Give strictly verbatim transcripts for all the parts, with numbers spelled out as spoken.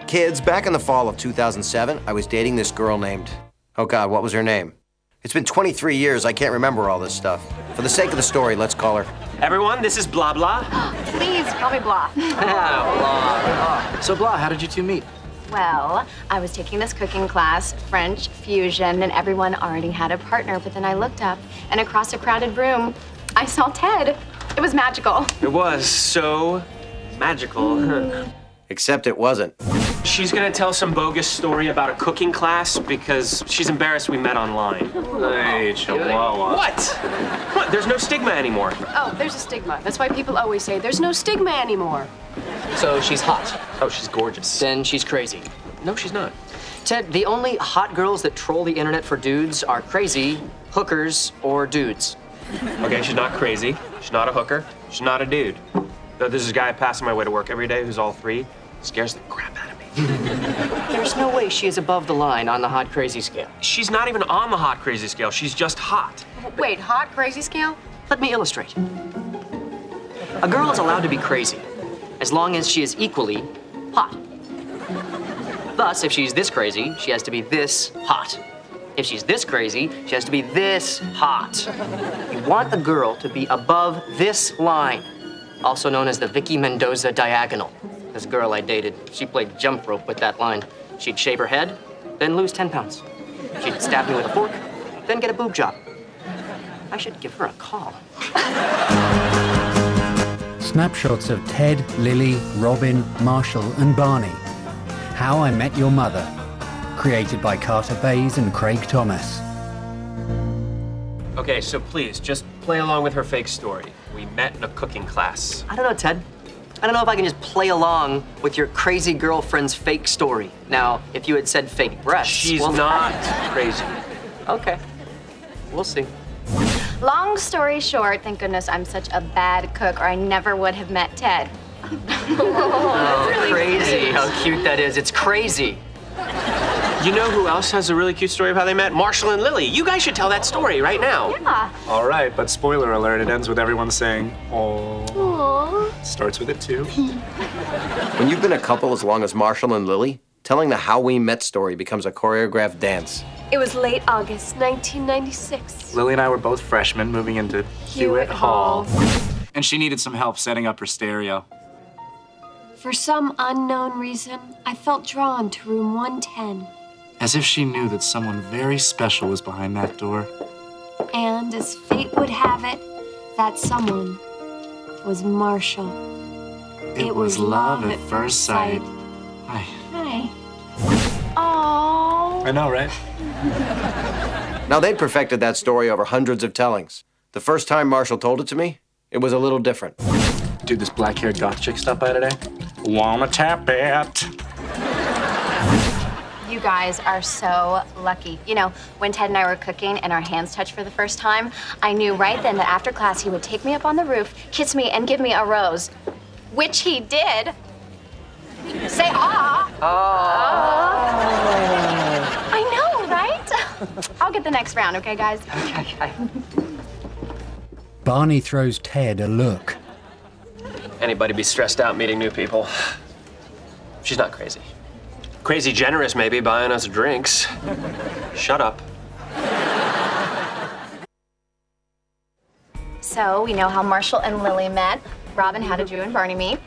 Kids, back in the fall of two thousand seven, I was dating this girl named... Oh God, what was her name? It's been twenty-three years, I can't remember all this stuff. For the sake of the story, let's call her... Everyone, this is Blah Blah. Please, call me Blah. Blah. So Blah, how did you two meet? Well, I was taking this cooking class, French fusion, and everyone already had a partner, but then I looked up, and across a crowded room, I saw Ted. It was magical. It was so magical. Except it wasn't. She's gonna tell some bogus story about a cooking class because she's embarrassed we met online. Hey, Chihuahua. What? What? There's no stigma anymore. Oh, there's a stigma. That's why people always say there's no stigma anymore. So she's hot. Oh, she's gorgeous. Then she's crazy. No, she's not. Ted, the only hot girls that troll the internet for dudes are crazy, hookers, or dudes. Okay, she's not crazy. She's not a hooker. She's not a dude. Though there's this guy passing my way to work every day who's all three. Scares the crap out of me. There's no way she is above the line on the hot crazy scale. She's not even on the hot crazy scale. She's just hot. Wait, hot crazy scale? Let me illustrate. A girl is allowed to be crazy as long as she is equally hot. Thus, if she's this crazy, she has to be this hot. If she's this crazy, she has to be this hot. You want a girl to be above this line, also known as the Vicky Mendoza diagonal. This girl I dated, she played jump rope with that line. She'd shave her head, then lose ten pounds. She'd stab me with a fork, then get a boob job. I should give her a call. Snapshots of Ted, Lily, Robin, Marshall, and Barney. How I Met Your Mother. Created by Carter Bays and Craig Thomas. Okay, so please, just play along with her fake story. We met in a cooking class. I don't know, Ted. I don't know if I can just play along with your crazy girlfriend's fake story. Now, if you had said fake breasts... She's well, not crazy. Okay. We'll see. Long story short, thank goodness I'm such a bad cook, or I never would have met Ted. Oh, crazy. How cute that is. It's crazy. You know who else has a really cute story of how they met? Marshall and Lily. You guys should tell that story right now. Yeah. All right, but spoiler alert, it ends with everyone saying, "Oh." Aww. Starts with it too. When you've been a couple as long as Marshall and Lily, telling the How We Met story becomes a choreographed dance. It was late August, nineteen ninety-six. Lily and I were both freshmen moving into Hewitt Hall. And she needed some help setting up her stereo. For some unknown reason, I felt drawn to room one ten. As if she knew that someone very special was behind that door. And as fate would have it, that someone was Marshall. It, it was, was love, love at first sight. sight. Hi. Hi. Aww. I know, right? Now, they'd perfected that story over hundreds of tellings. The first time Marshall told it to me, it was a little different. Dude, this black-haired goth chick stopped by today. Wanna tap it? You guys are so lucky. You know, when Ted and I were cooking and our hands touched for the first time, I knew right then that after class he would take me up on the roof, kiss me, and give me a rose. Which he did. Say ah. Oh. I know, right? I'll get the next round, okay, guys? Okay. Barney throws Ted a look. Anybody be stressed out meeting new people? She's not crazy. Crazy generous, maybe, buying us drinks. Shut up. So, we know how Marshall and Lily met. Robin, how did you and Barney meet?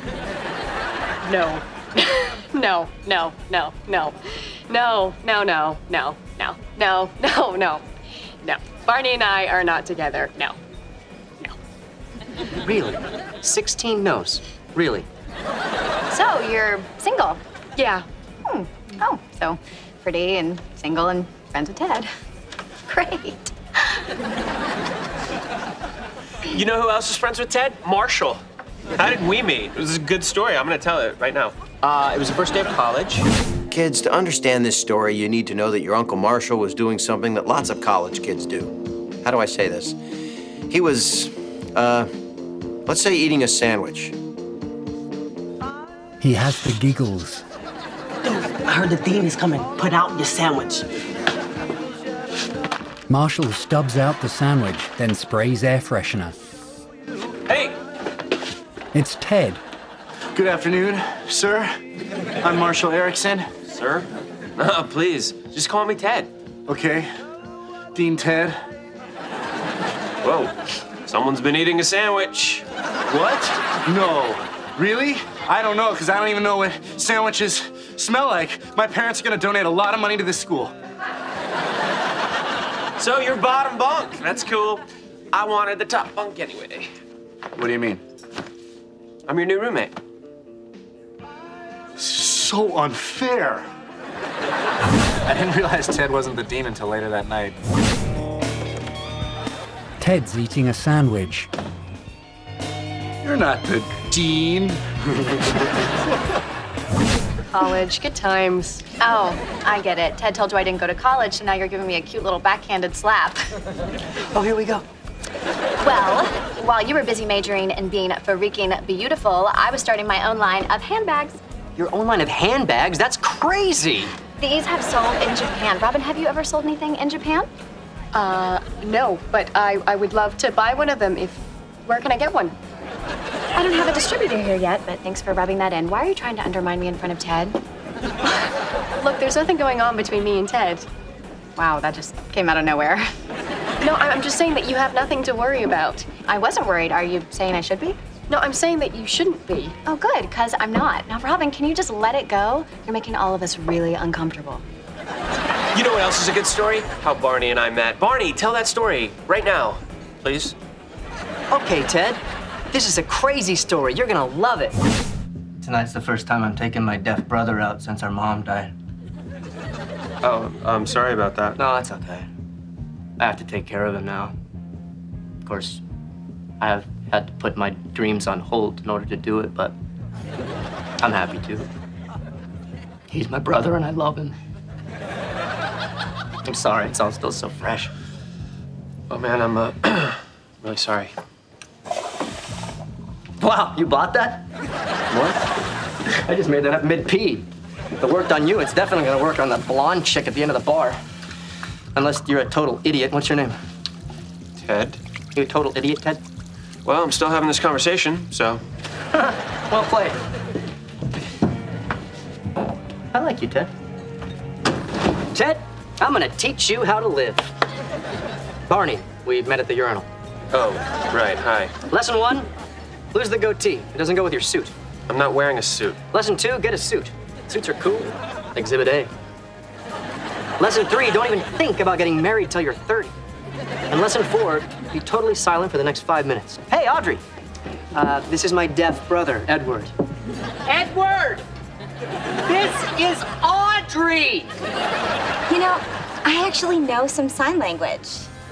No. no, no, no, no. No, no, no, no, no, no, no, no. No. Barney and I are not together. No. No. Really? sixteen no's. Really? So, you're single? Yeah. Hmm. Oh, so pretty and single and friends with Ted. Great. You know who else is friends with Ted? Marshall. How did we meet? It was a good story. I'm gonna tell it right now. Uh, it was the first day of college. Kids, to understand this story, you need to know that your Uncle Marshall was doing something that lots of college kids do. How do I say this? He was, uh, let's say eating a sandwich. He has the giggles. I heard the dean is coming. Put out your sandwich. Marshall stubs out the sandwich, then sprays air freshener. Hey! It's Ted. Good afternoon, sir. I'm Marshall Erickson. Sir? No, please. Just call me Ted. Okay. Dean Ted. Whoa. Someone's been eating a sandwich. What? No. Really? I don't know, because I don't even know what sandwiches smell like. My parents are going to donate a lot of money to this school. So you're bottom bunk. That's cool. I wanted the top bunk anyway. What do you mean? I'm your new roommate. So unfair. I didn't realize Ted wasn't the dean until later that night. Ted's eating a sandwich. You're not the dean. College, good times. Oh, I get it. Ted told you I didn't go to college, so now you're giving me a cute little backhanded slap. Oh, here we go. Well, while you were busy majoring in being freaking beautiful, I was starting my own line of handbags. Your own line of handbags? That's crazy. These have sold in Japan. Robin, have you ever sold anything in Japan? Uh, no, but I, I would love to buy one of them if... Where can I get one? I don't have a distributor here yet, but thanks for rubbing that in. Why are you trying to undermine me in front of Ted? Look, there's nothing going on between me and Ted. Wow, that just came out of nowhere. No, I- I'm just saying that you have nothing to worry about. I wasn't worried. Are you saying I should be? No, I'm saying that you shouldn't be. Oh, good, because I'm not. Now, Robin, can you just let it go? You're making all of us really uncomfortable. You know what else is a good story? How Barney and I met. Barney, tell that story right now, please. Okay, Ted. This is a crazy story. You're gonna love it. Tonight's the first time I'm taking my deaf brother out since our mom died. Oh, I'm sorry about that. No, that's okay. I have to take care of him now. Of course, I have had to put my dreams on hold in order to do it, but I'm happy to. He's my brother and I love him. I'm sorry, it's all still so fresh. Oh, man, I'm uh, really sorry. Wow, you bought that? What? I just made that up mid-pee. If it worked on you, it's definitely gonna work on that blonde chick at the end of the bar. Unless you're a total idiot. What's your name? Ted? You a total idiot, Ted? Well, I'm still having this conversation, so. Well played. I like you, Ted. Ted, I'm gonna teach you how to live. Barney, we met at the urinal. Oh, right, hi. Lesson one, lose the goatee. It doesn't go with your suit. I'm not wearing a suit. Lesson two, get a suit. Suits are cool. Exhibit A. Lesson three, don't even think about getting married till you're thirty. And lesson four, be totally silent for the next five minutes. Hey, Audrey. Uh, this is my deaf brother, Edward. Edward! This is Audrey! You know, I actually know some sign language.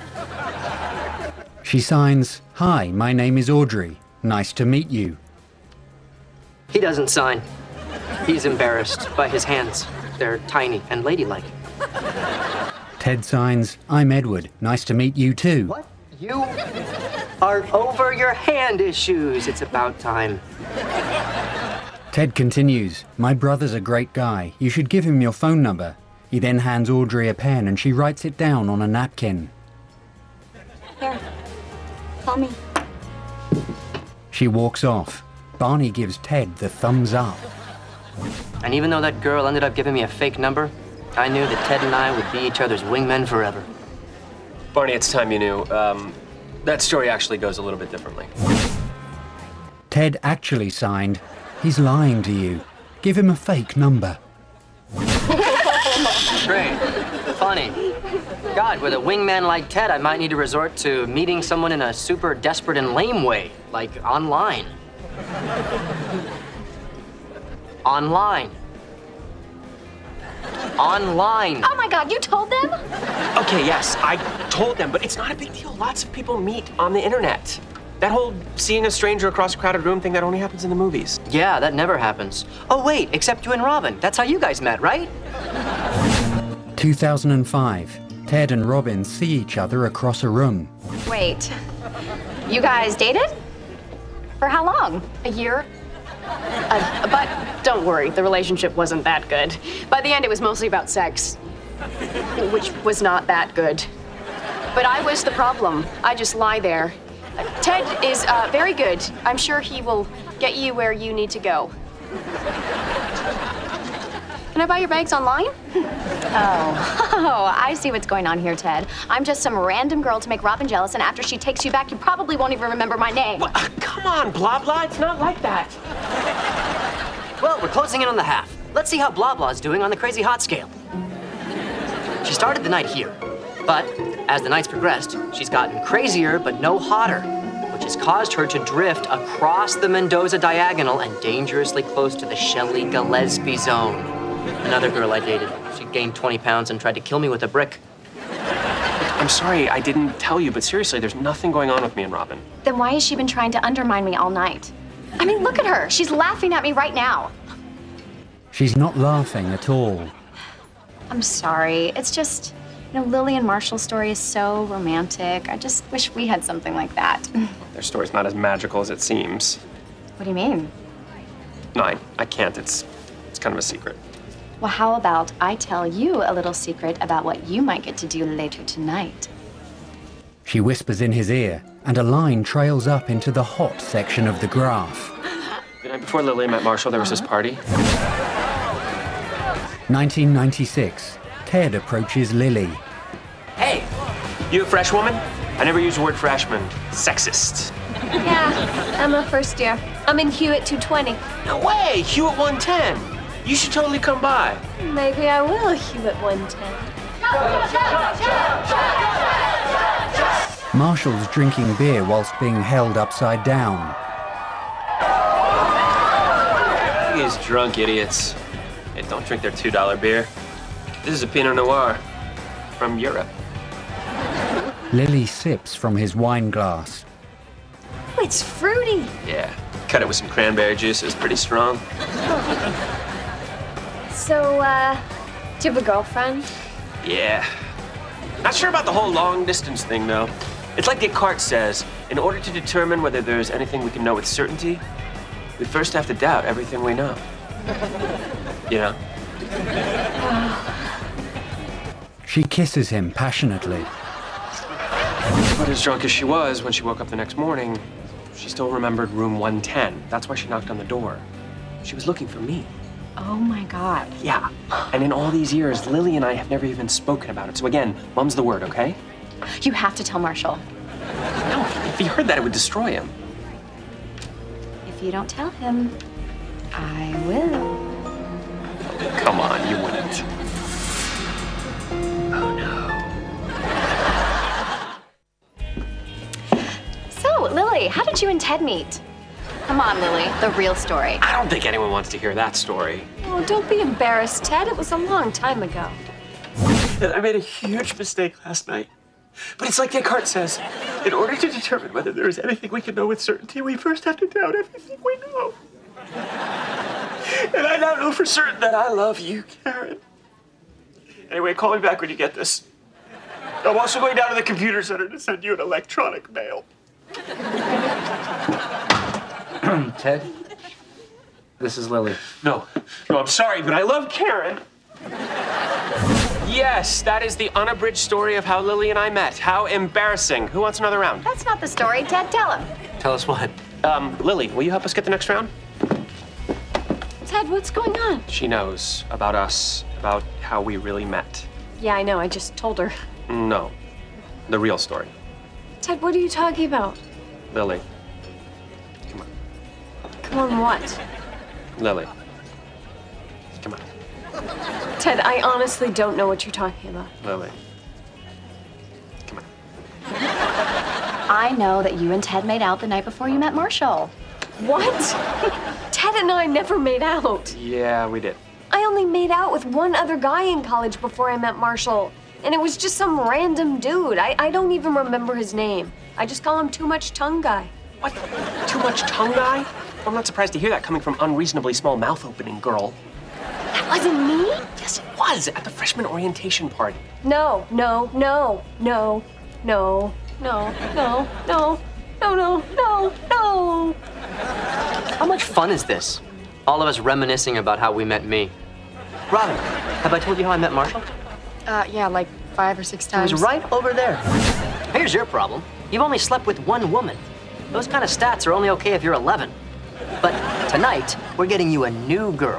She signs, "Hi, my name is Audrey. Nice to meet you." He doesn't sign. He's embarrassed by his hands. They're tiny and ladylike. Ted signs, "I'm Edward. Nice to meet you too." What? You are over your hand issues. It's about time. Ted continues, "My brother's a great guy. You should give him your phone number." He then hands Audrey a pen and she writes it down on a napkin. Here, call me. She walks off. Barney gives Ted the thumbs up. And even though that girl ended up giving me a fake number, I knew that Ted and I would be each other's wingmen forever. Barney, it's time you knew. Um, that story actually goes a little bit differently. Ted actually signed, "He's lying to you. Give him a fake number." Great. Funny. God, with a wingman like Ted, I might need to resort to meeting someone in a super desperate and lame way, like online. Online. Online. Oh my God, you told them? Okay, yes, I told them, but it's not a big deal. Lots of people meet on the internet. That whole seeing a stranger across a crowded room thing, that only happens in the movies. Yeah, that never happens. Oh, wait, except you and Robin. That's how you guys met, right? two thousand five. Ted and Robin see each other across a room. Wait, you guys dated? For how long? A year? Uh, but don't worry, the relationship wasn't that good. By the end, it was mostly about sex, which was not that good. But I was the problem. I just lie there. Uh, Ted is uh, very good. I'm sure he will get you where you need to go. Can I buy your bags online? Oh, oh, I see what's going on here, Ted. I'm just some random girl to make Robin jealous, and after she takes you back, you probably won't even remember my name. Well, uh, come on, blah blah. It's not like that. Well, we're closing in on the half. Let's see how Blah Blah's doing on the crazy hot scale. She started the night here, but as the nights progressed, she's gotten crazier but no hotter, which has caused her to drift across the Mendoza diagonal and dangerously close to the Shelley Gillespie zone. Another girl I dated, she gained twenty pounds and tried to kill me with a brick. I'm sorry I didn't tell you, but seriously, there's nothing going on with me and Robin. Then why has she been trying to undermine me all night? I mean, look at her. She's laughing at me right now. She's not laughing at all. I'm sorry. It's just, you know, Lily and Marshall's story is so romantic. I just wish we had something like that. Their story's not as magical as it seems. What do you mean? No, I, I can't. It's, it's kind of a secret. Well, how about I tell you a little secret about what you might get to do later tonight? She whispers in his ear, and a line trails up into the hot section of the graph. The night before Lily met Marshall, there was this party. nineteen ninety-six. Ted approaches Lily. Hey, you a fresh woman? I never use the word freshman. Sexist. Yeah, I'm a first year. I'm in Hewitt two twenty. No way, Hewitt one ten. You should totally come by. Maybe I will, Hewitt one ten. Marshall's drinking beer whilst being held upside down. These drunk idiots. Hey, don't drink their two dollar beer. This is a Pinot Noir from Europe. Lily sips from his wine glass. It's fruity. Yeah, cut it with some cranberry juice. It was pretty strong. So, uh, do you have a girlfriend? Yeah. Not sure about the whole long distance thing, though. It's like Descartes says, in order to determine whether there's anything we can know with certainty, we first have to doubt everything we know. You know? She kisses him passionately. But as drunk as she was, when she woke up the next morning, she still remembered room one ten. That's why she knocked on the door. She was looking for me. Oh my God. Yeah. And in all these years, Lily and I have never even spoken about it. So again, mum's the word, okay? You have to tell Marshall. No, if he heard that, it would destroy him. If you don't tell him, I will. Come on, you wouldn't. Oh, no. So, Lily, how did you and Ted meet? Come on, Lily, the real story. I don't think anyone wants to hear that story. Oh, don't be embarrassed, Ted. It was a long time ago. I made a huge mistake last night. But it's like Descartes says, in order to determine whether there is anything we can know with certainty, we first have to doubt everything we know. And I now know for certain that I love you, Karen. Anyway, call me back when you get this. I'm also going down to the computer center to send you an electronic mail. Ted, this is Lily. No, no, I'm sorry, but I love Karen. Yes, that is the unabridged story of how Lily and I met. How embarrassing. Who wants another round? That's not the story. Ted, tell him. Tell us what? Um, Lily, will you help us get the next round? Ted, what's going on? She knows about us, about how we really met. Yeah, I know. I just told her. No, the real story. Ted, what are you talking about? Lily. Come on. Come on, what? Lily. Come on. Ted, I honestly don't know what you're talking about. Lily. Come on. I know that you and Ted made out the night before you met Marshall. What? Ted and I never made out. Yeah, we did. I only made out with one other guy in college before I met Marshall. And it was just some random dude. I, I don't even remember his name. I just call him Too Much Tongue Guy. What? Too much tongue guy? I'm not surprised to hear that coming from unreasonably small mouth opening girl. That wasn't me? Yes, it was at the freshman orientation party. No, no, no, no, no, no, no, no, no, no, no, no. How much fun is this? All of us reminiscing about how we met me. Robin, have I told you how I met Marshall? Uh, yeah, like five or six He times. was right over there. Here's your problem. You've only slept with one woman. Those kind of stats are only okay if you're eleven. But tonight, we're getting you a new girl.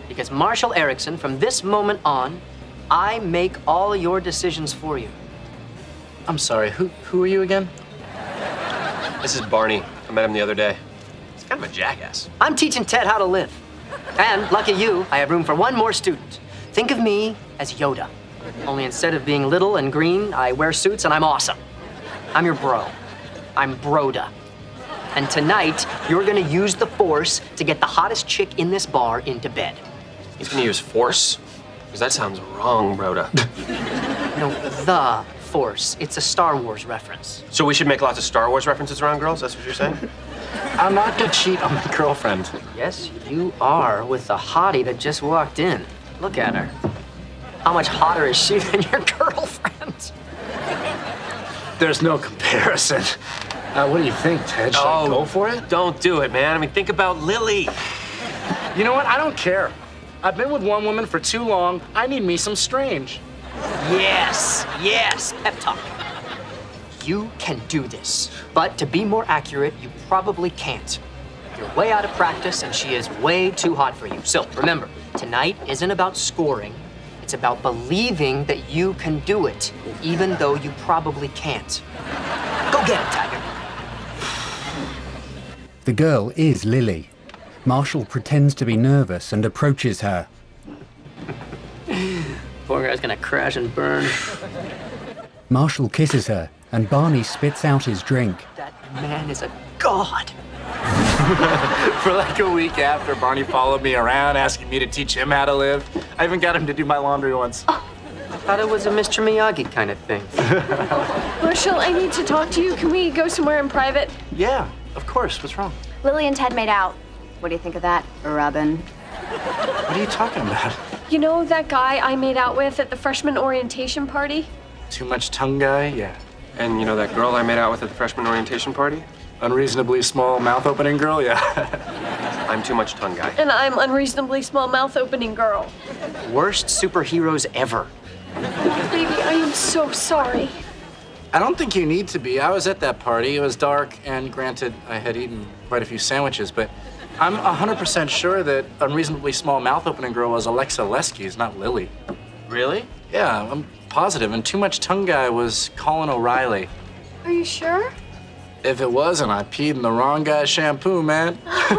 Because Marshall Erickson, from this moment on, I make all your decisions for you. I'm sorry, who, who are you again? This is Barney. I met him the other day. He's kind of a jackass. I'm teaching Ted how to live. And, lucky you, I have room for one more student. Think of me as Yoda. Only instead of being little and green, I wear suits and I'm awesome. I'm your bro. I'm Broda. And tonight, you're gonna use the Force to get the hottest chick in this bar into bed. He's gonna use force? Because that sounds wrong, Broda. No, the Force. It's a Star Wars reference. So we should make lots of Star Wars references around girls? That's what you're saying? I'm not gonna cheat on my girlfriend. Yes, you are with the hottie that just walked in. Look at her. How much hotter is she than your girlfriend? There's no comparison. Uh, what do you think, Ted? Should I go for it? Don't do it, man. I mean, think about Lily. You know what? I don't care. I've been with one woman for too long. I need me some strange. Yes, yes, pep talk. You can do this, but to be more accurate, you probably can't. You're way out of practice and she is way too hot for you. So remember, tonight isn't about scoring. It's about believing that you can do it, even though you probably can't. Go get it, Tiger. The girl is Lily. Marshall pretends to be nervous and approaches her. Poor guy's gonna crash and burn. Marshall kisses her, and Barney spits out his drink. That man is a god. For like a week after, Barney followed me around asking me to teach him how to live. I even got him to do my laundry once. Oh, I thought it was a Mister Miyagi kind of thing. Marshall, I need to talk to you. Can we go somewhere in private? Yeah, of course. What's wrong? Lily and Ted made out. What do you think of that, Robin? What are you talking about? You know that guy I made out with at the freshman orientation party? Too much tongue guy? Yeah. And you know that girl I made out with at the freshman orientation party? Unreasonably small mouth opening girl? Yeah. I'm too much tongue guy. And I'm unreasonably small mouth opening girl. Worst superheroes ever. Baby, I am so sorry. I don't think you need to be. I was at that party. It was dark, and granted, I had eaten quite a few sandwiches, but I'm one hundred percent sure that unreasonably small mouth opening girl was Alexa Leskey's, not Lily. Really? Yeah, I'm positive. And too much tongue guy was Colin O'Reilly. Are you sure? If it wasn't, I peed in the wrong guy's shampoo, man.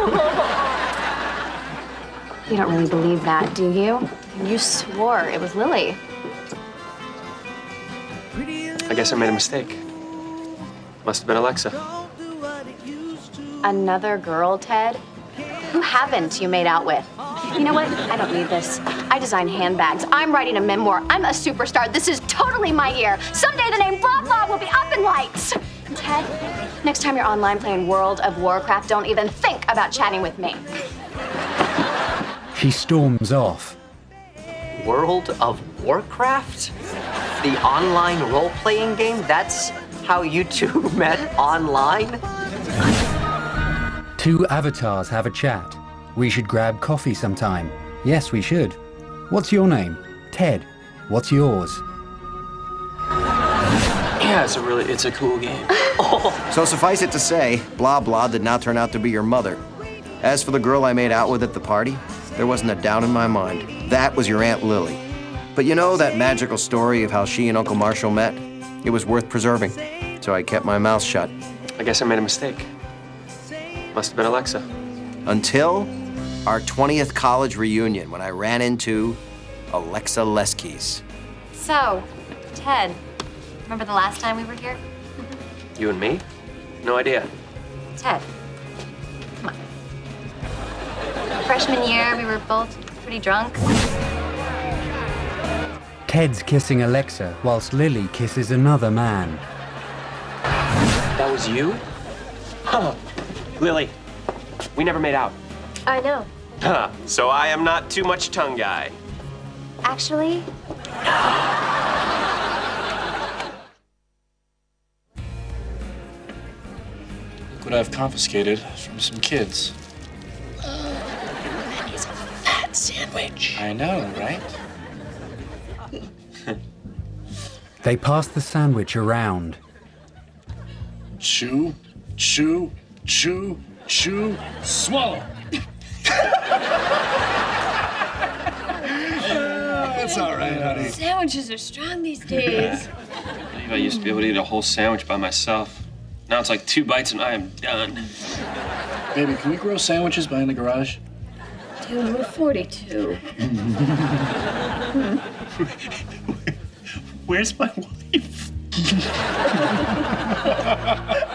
You don't really believe that, do you? You swore it was Lily. I guess I made a mistake. Must have been Alexa. Another girl, Ted? Who haven't you made out with? You know what? I don't need this. I design handbags. I'm writing a memoir. I'm a superstar. This is totally my year. Someday the name blah blah will be up in lights. And Ted, next time you're online playing World of Warcraft, don't even think about chatting with me. She storms off. World of Warcraft? The online role-playing game? That's how you two met online? Two avatars have a chat. We should grab coffee sometime. Yes, we should. What's your name? Ted. What's yours? Yeah, it's a really, it's a cool game. Oh. So suffice it to say, blah blah did not turn out to be your mother. As for the girl I made out with at the party, there wasn't a doubt in my mind. That was your Aunt Lily. But you know that magical story of how she and Uncle Marshall met? It was worth preserving, so I kept my mouth shut. I guess I made a mistake. Must have been Alexa. Until our twentieth college reunion, when I ran into Alexa Leskey's. So, Ted, remember the last time we were here? You and me? No idea. Ted, come on. Freshman year, we were both pretty drunk. Ted's kissing Alexa whilst Lily kisses another man. That was you? Huh. Lily, we never made out. I know. Huh. So I am not too much tongue guy. Actually, Look what I've confiscated from some kids. That is a fat sandwich. I know, right? They pass the sandwich around. Chew, chew, chew, chew, swallow. That's all right, honey. Sandwiches are strong these days. I believe I used to be able to eat a whole sandwich by myself. Now it's like two bites and I am done. Baby, can we grow sandwiches behind the garage? Dude, we're forty-two. Where's my wife?